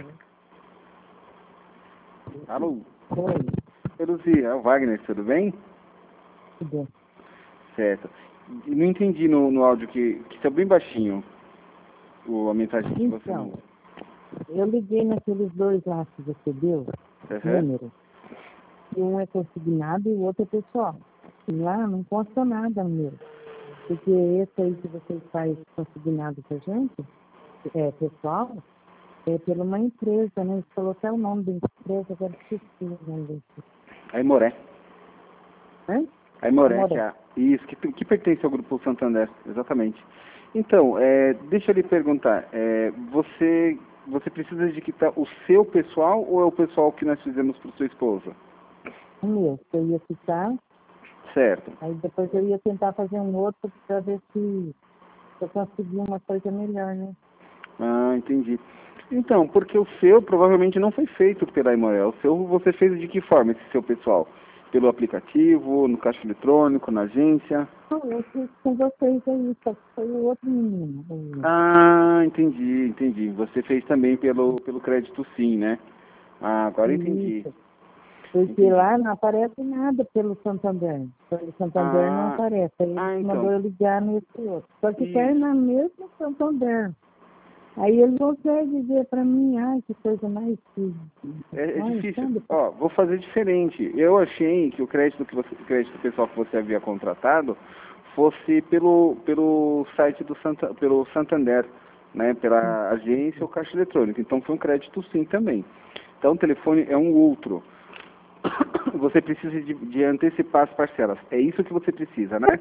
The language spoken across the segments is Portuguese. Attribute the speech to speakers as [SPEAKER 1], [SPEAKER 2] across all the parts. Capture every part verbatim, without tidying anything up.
[SPEAKER 1] Alô?
[SPEAKER 2] Oi.
[SPEAKER 1] Oi, Luzia, é o Wagner, tudo bem?
[SPEAKER 2] Tudo.
[SPEAKER 1] Certo. E não entendi no, no áudio que, que está bem baixinho o, a mensagem que você
[SPEAKER 2] Então,
[SPEAKER 1] mandou.
[SPEAKER 2] eu liguei naqueles dois lá que você deu,
[SPEAKER 1] Uhum.
[SPEAKER 2] número. E um é consignado e o outro é pessoal. E lá não consta nada no meu. Porque esse aí que vocês fazem consignado pra gente, é pessoal, é pela uma empresa, né? Você falou até o nome da empresa, agora esqueci o nome da empresa.
[SPEAKER 1] A Imoré.
[SPEAKER 2] Hã?
[SPEAKER 1] A Imoré,
[SPEAKER 2] Amoré.
[SPEAKER 1] que é a, isso, que, que pertence ao Grupo Santander, exatamente. Então, é, deixa eu lhe perguntar, é, você, você precisa de quitar o seu pessoal ou é o pessoal que nós fizemos para sua esposa?
[SPEAKER 2] O meu, que eu ia ficar,
[SPEAKER 1] Certo.
[SPEAKER 2] aí depois eu ia tentar fazer um outro para ver se eu conseguia uma coisa melhor, né?
[SPEAKER 1] Ah, entendi. Então, porque o seu provavelmente não foi feito pela Imoré. O seu você fez de que forma, esse seu pessoal? Pelo aplicativo, no caixa eletrônico, na agência?
[SPEAKER 2] Não, eu fiz com vocês aí, só que foi o outro menino. o-
[SPEAKER 1] Ah, entendi, entendi. Você fez também pelo, pelo crédito sim, né? Ah, agora eu entendi.
[SPEAKER 2] Isso. Porque
[SPEAKER 1] Entendi.
[SPEAKER 2] lá não aparece nada pelo Santander. Pelo Santander não
[SPEAKER 1] Ah,
[SPEAKER 2] aparece. Aí ele
[SPEAKER 1] ah, então.
[SPEAKER 2] mandou eu ligar nesse outro. Só que tá
[SPEAKER 1] Isso.
[SPEAKER 2] na mesma Santander. Aí ele consegue dizer para mim, ai, que coisa mais que.
[SPEAKER 1] É, é
[SPEAKER 2] Ai,
[SPEAKER 1] difícil.
[SPEAKER 2] sabe?
[SPEAKER 1] Ó, vou fazer diferente. Eu achei que o crédito que você, o crédito pessoal que você havia contratado fosse pelo pelo site do Santa, pelo Santander, né? Pela agência ou caixa eletrônica. Então foi um crédito sim também. Então o telefone é um outro. Você precisa de, de antecipar as parcelas. É isso que você precisa, né?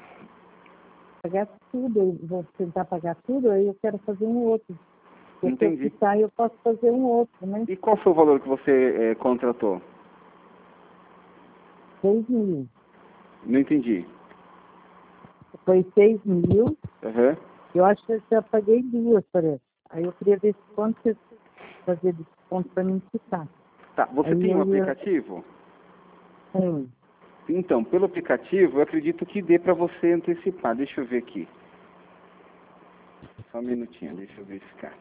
[SPEAKER 2] Pagar tudo, eu vou tentar pagar tudo, aí eu quero fazer um outro. Porque se eu
[SPEAKER 1] Entendi.
[SPEAKER 2] quitar, eu posso fazer um outro, né?
[SPEAKER 1] E qual foi o valor que você eh, contratou?
[SPEAKER 2] Seis mil.
[SPEAKER 1] Não entendi.
[SPEAKER 2] Foi seis mil.
[SPEAKER 1] Aham.
[SPEAKER 2] Eu acho que eu já paguei duas, parece. Aí eu queria ver se quanto você fazer desconto para mim quitar.
[SPEAKER 1] Tá, você
[SPEAKER 2] Aí
[SPEAKER 1] tem um
[SPEAKER 2] eu ia.
[SPEAKER 1] aplicativo?
[SPEAKER 2] Hum,
[SPEAKER 1] Então, pelo aplicativo, eu acredito que dê para você antecipar. Deixa eu ver aqui. Só um minutinho, deixa eu verificar.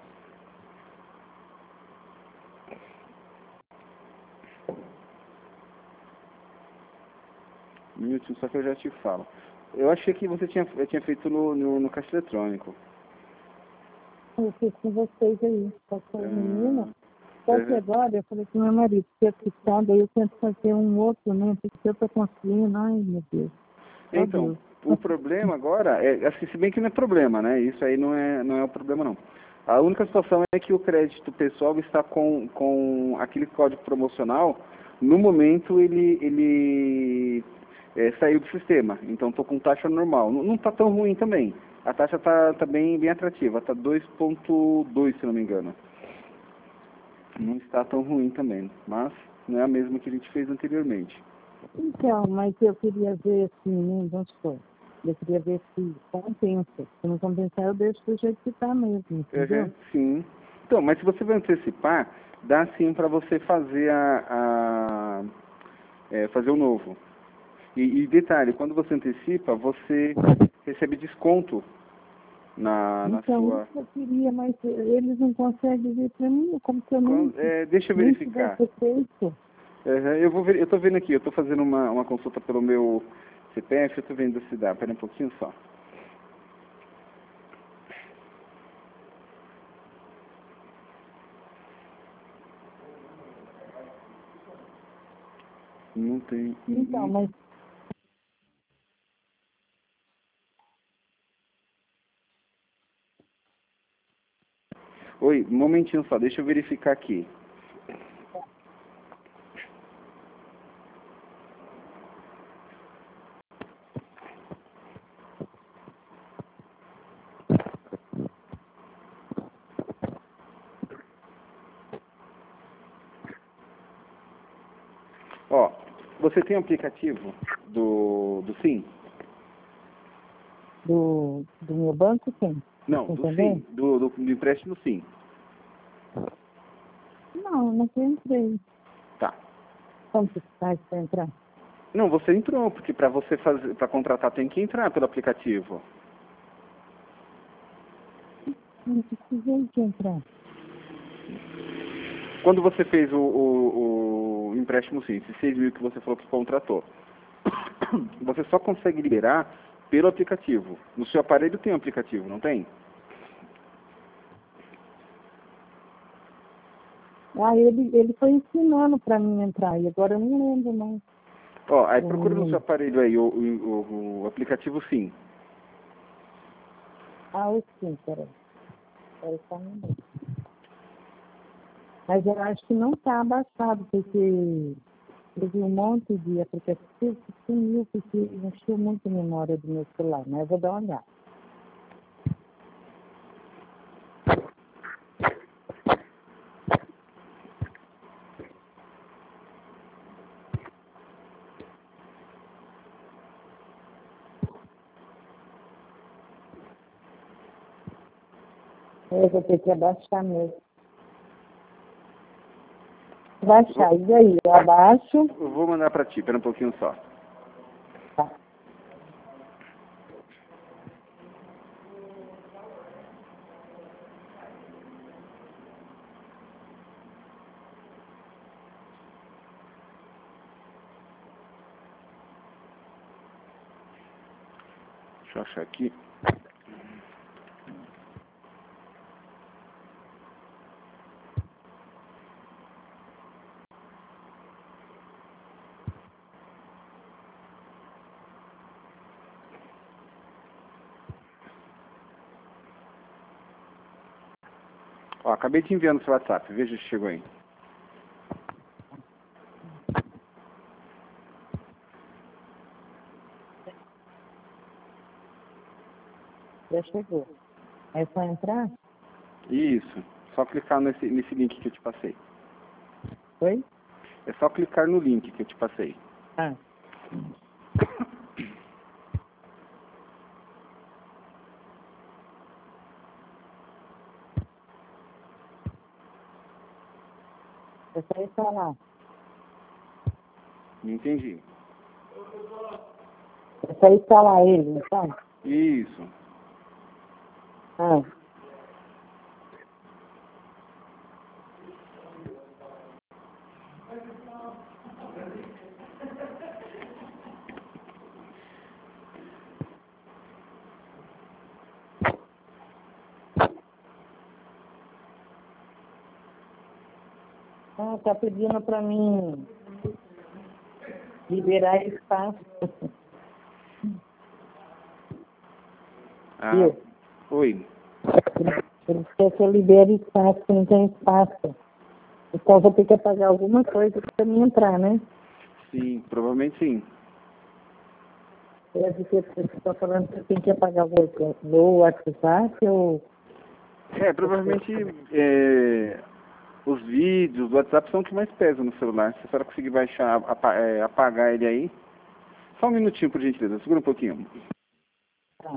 [SPEAKER 1] Um minutinho, só que eu já te falo. Eu achei que você tinha, eu tinha feito no, no, no caixa eletrônico.
[SPEAKER 2] eu fiz com vocês aí. Só que o menino.
[SPEAKER 1] Ah,
[SPEAKER 2] Só que
[SPEAKER 1] aham.
[SPEAKER 2] agora eu falei com meu marido, se eu quitar, daí eu tento fazer um outro, né? Porque eu tô conseguindo, ai meu Deus. Ó
[SPEAKER 1] Então,
[SPEAKER 2] Deus.
[SPEAKER 1] o problema agora é, assim, se bem que não é problema, né? Isso aí não é, não é o problema, não. A única situação é que o crédito pessoal está com, com aquele código promocional, no momento ele, ele é, saiu do sistema, então estou com taxa normal. Não está tão ruim também. A taxa está tá bem, bem atrativa, está dois ponto dois, se não me engano. Não está tão ruim também, mas não é a mesma que a gente fez anteriormente.
[SPEAKER 2] Então, mas eu queria ver assim, né? Vamos supor. Eu queria ver se compensa. Se não compensar, eu deixo do jeito que tá mesmo, entendeu?
[SPEAKER 1] Uhum, sim. Então, mas se você vai antecipar, dá sim para você fazer a, a é, fazer o novo. E, e detalhe, quando você antecipa, você recebe desconto na, na
[SPEAKER 2] Então,
[SPEAKER 1] sua.
[SPEAKER 2] isso eu queria, mas eles não conseguem ver para mim, como que eu nem,
[SPEAKER 1] Quando- é, deixa eu
[SPEAKER 2] nem tivesse
[SPEAKER 1] verificar.
[SPEAKER 2] feito.
[SPEAKER 1] Uhum, eu vou ver, eu tô vendo aqui, eu estou fazendo uma, uma consulta pelo meu C P F, eu estou vendo se dá. Pera um pouquinho só. Não tem.
[SPEAKER 2] Então, mas
[SPEAKER 1] Oi, um momentinho só, deixa eu verificar aqui. Ó, você tem um aplicativo do, do Sim?
[SPEAKER 2] do, do meu banco tem.
[SPEAKER 1] Não, do
[SPEAKER 2] Entendeu?
[SPEAKER 1] Sim, do, do, do empréstimo Sim.
[SPEAKER 2] Não, não tem entrei.
[SPEAKER 1] Tá.
[SPEAKER 2] Como que faz para entrar?
[SPEAKER 1] Não, você entrou, porque para você fazer, para contratar tem que entrar pelo aplicativo.
[SPEAKER 2] Não precisei de entrar.
[SPEAKER 1] Quando você fez o, o, o empréstimo, sim, esses seis mil que você falou que contratou, você só consegue liberar pelo aplicativo. No seu aparelho tem um aplicativo, não tem?
[SPEAKER 2] Ah, ele, ele foi ensinando para mim entrar, e agora eu não lembro mais.
[SPEAKER 1] Ó, aí procura no seu aparelho aí o, o, o aplicativo sim.
[SPEAKER 2] Ah, o sim, peraí. Peraí, só um minuto. Mas eu acho que não está abaixado, porque teve um monte de aplicativos que sumiu, porque encheu muito a memória do meu celular, mas eu vou dar uma olhada. Eu vou ter que abaixar mesmo. Baixar, e aí? Eu abaixo.
[SPEAKER 1] Eu vou mandar pra ti, pera um pouquinho só.
[SPEAKER 2] Tá.
[SPEAKER 1] Deixa eu achar aqui. Ó, acabei te enviando no seu WhatsApp, veja se chegou aí.
[SPEAKER 2] Já chegou. É só entrar?
[SPEAKER 1] Isso, só clicar nesse, nesse link que eu te passei.
[SPEAKER 2] Oi?
[SPEAKER 1] É só clicar no link que eu te passei.
[SPEAKER 2] Ah. É só instalar.
[SPEAKER 1] Não entendi.
[SPEAKER 2] É só instalar ele, então?
[SPEAKER 1] Isso.
[SPEAKER 2] Ah. Ah, tá pedindo para mim liberar espaço.
[SPEAKER 1] Ah,
[SPEAKER 2] Viu?
[SPEAKER 1] oi.
[SPEAKER 2] Ele quer que eu libere espaço, que não tem espaço. Então vou ter que apagar alguma coisa para mim entrar, né?
[SPEAKER 1] Sim, provavelmente sim.
[SPEAKER 2] É porque você está falando que eu tenho que apagar alguma coisa. No WhatsApp ou...
[SPEAKER 1] É, provavelmente é, os vídeos do WhatsApp são o que mais pesam no celular. Se a senhora conseguir baixar, apa- é, apagar ele aí. Só um minutinho, por gentileza. Segura um pouquinho.
[SPEAKER 2] Ah.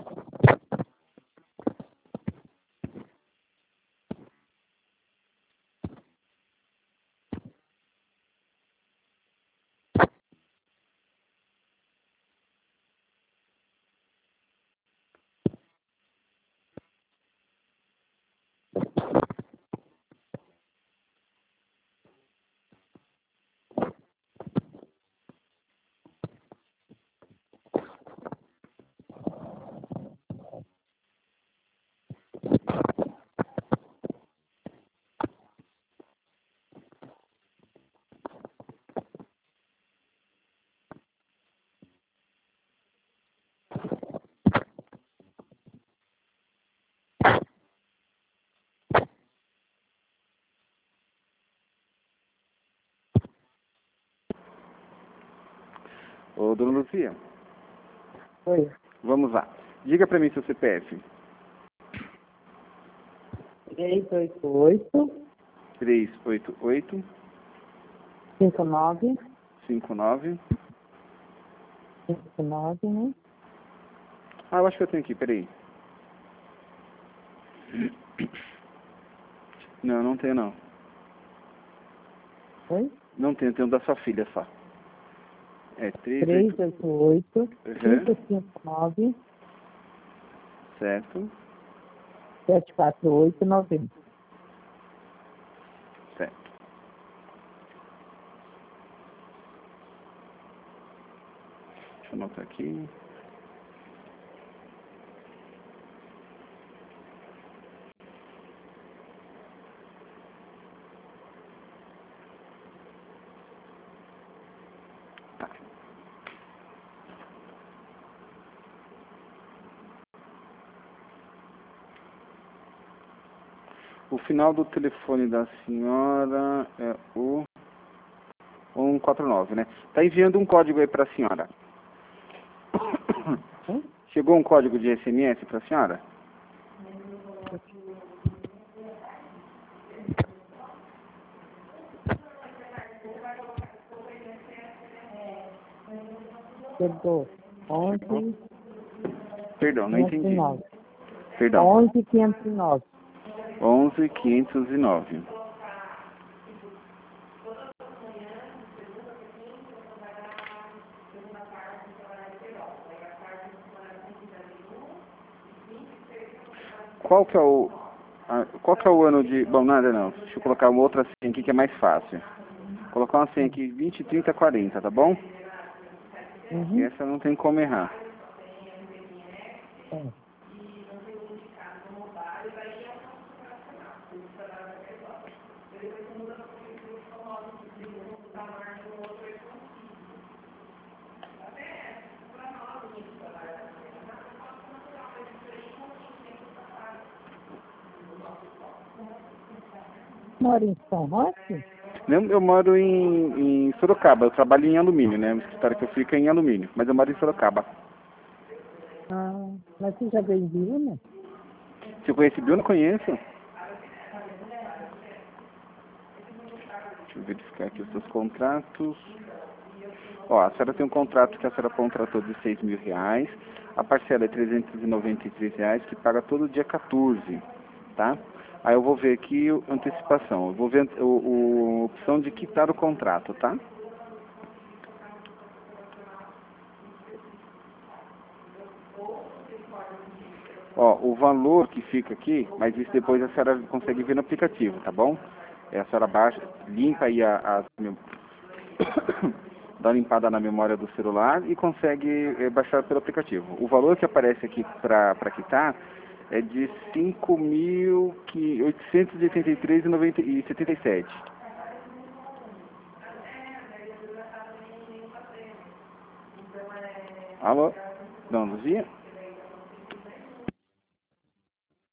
[SPEAKER 1] Ô, dona Lucia,
[SPEAKER 2] Oi.
[SPEAKER 1] vamos lá. Diga pra mim seu C P F.
[SPEAKER 2] três oito oito,
[SPEAKER 1] três oito oito,
[SPEAKER 2] cinco nove,
[SPEAKER 1] cinco nove.
[SPEAKER 2] cinco nove, né?
[SPEAKER 1] Ah, eu acho que eu tenho aqui, peraí. Não, não tenho não.
[SPEAKER 2] Oi?
[SPEAKER 1] Não tenho, tenho da sua filha só. É três
[SPEAKER 2] três
[SPEAKER 1] oito.
[SPEAKER 2] oito oito,
[SPEAKER 1] Uhum.
[SPEAKER 2] cinco cinco nove,
[SPEAKER 1] Certo.
[SPEAKER 2] sete quatro oito, nove zero.
[SPEAKER 1] eu anotar aqui. Tá. O final do telefone da senhora é o cento e quarenta e nove, né? Tá enviando um código aí para a senhora.
[SPEAKER 2] Hum?
[SPEAKER 1] Chegou um código de S M S para a senhora?
[SPEAKER 2] Chegou. onze,
[SPEAKER 1] Perdão, não
[SPEAKER 2] quinhentos e
[SPEAKER 1] entendi.
[SPEAKER 2] nove.
[SPEAKER 1] Perdão.
[SPEAKER 2] onze, quinhentos e nove.
[SPEAKER 1] onze, quinhentos e nove. Qual que é o a- qual que é o ano de... Bom, nada não. Deixa eu colocar uma outra senha aqui que é mais fácil. Vou colocar uma senha aqui vinte, trinta, quarenta, tá bom? E
[SPEAKER 2] Uhum.
[SPEAKER 1] essa não tem como errar.
[SPEAKER 2] É. Mora em São Roque?
[SPEAKER 1] Eu, eu moro em, em Sorocaba. Eu trabalho em alumínio, né? O escritório que eu fico é em alumínio. Mas eu moro em Sorocaba.
[SPEAKER 2] Ah, mas você já veio em Biúna?
[SPEAKER 1] Se eu conheci Bill, eu não conheço. Deixa eu verificar aqui os seus contratos. Ó, a senhora tem um contrato que a senhora contratou de seis mil reais. A parcela é trezentos e noventa e três reais, que paga todo dia quatorze, tá? Aí eu vou ver aqui o- antecipação. Eu vou ver o, o- opção de quitar o contrato, tá? Ó, o valor que fica aqui, mas isso depois a senhora consegue ver no aplicativo, tá bom? É, a senhora baixa, limpa aí a, a dá uma limpada na memória do celular e consegue é, baixar pelo aplicativo. O valor que aparece aqui para quitar é de cinco mil oitocentos e oitenta e três reais e setenta e sete centavos. Alô? Não, Luzia?